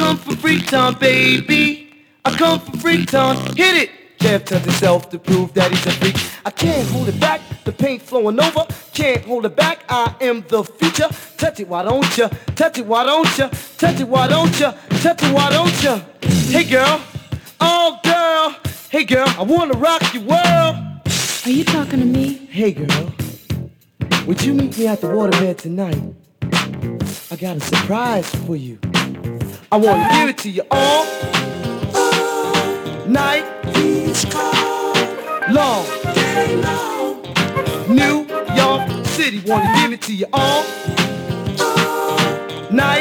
come from Freetown, baby. I come from Freetown. Hit it. Jeff tells himself to prove that he's a freak. I can't hold it back, the paint flowing over. Can't hold it back, I am the future. Touch it, why don't ya? Touch it, why don't ya? Touch it, why don't ya? Touch it, why don't ya? Hey girl, oh girl. Hey girl, I wanna rock your world. Are you talking to me? Hey girl, would you meet me at the waterbed tonight? I got a surprise for you. I wanna give it to you all night, long, day long. New York City, wanna give it to you all night,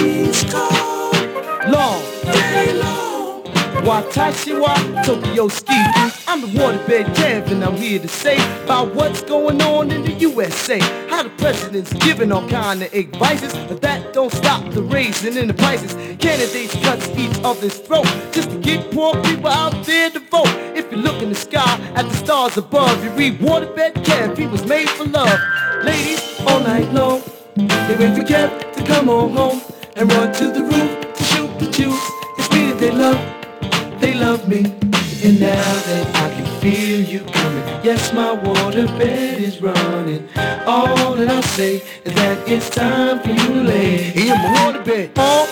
long, day long. Watashi wa Tokyo Ski. I'm the waterbed Kev, and I'm here to say about what's going on in the USA. How the president's giving all kind of advices, but that don't stop the raising in the prices. Candidates cut each other's throat just to get poor people out there to vote. If you look in the sky at the stars above, you read Waterbed Kev, he was made for love. Ladies, all night long, they wait for Kev to come on home and run to the roof to shoot the juice. It's me that they love me. And now that I can feel you coming, yes, my waterbed is running. All that I say is that it's time for you to lay in my waterbed all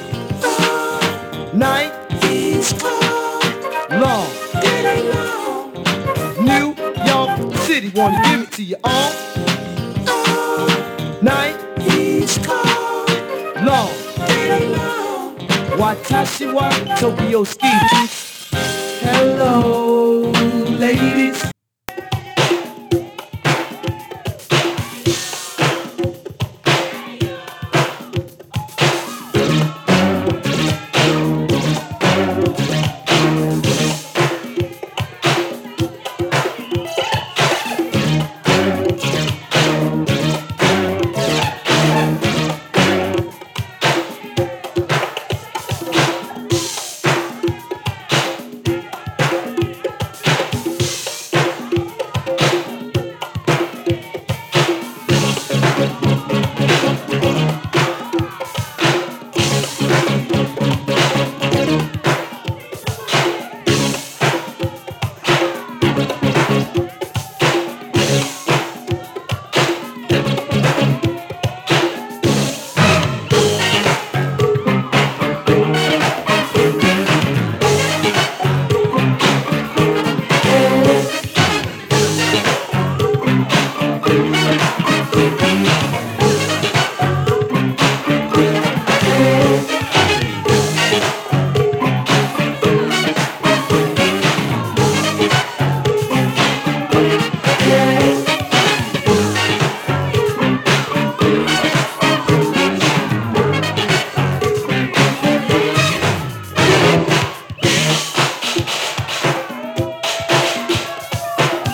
night, long, day long. New York City, wanna give it to you all night, long, day long. Watashi wa Tokyo Ski. Hello.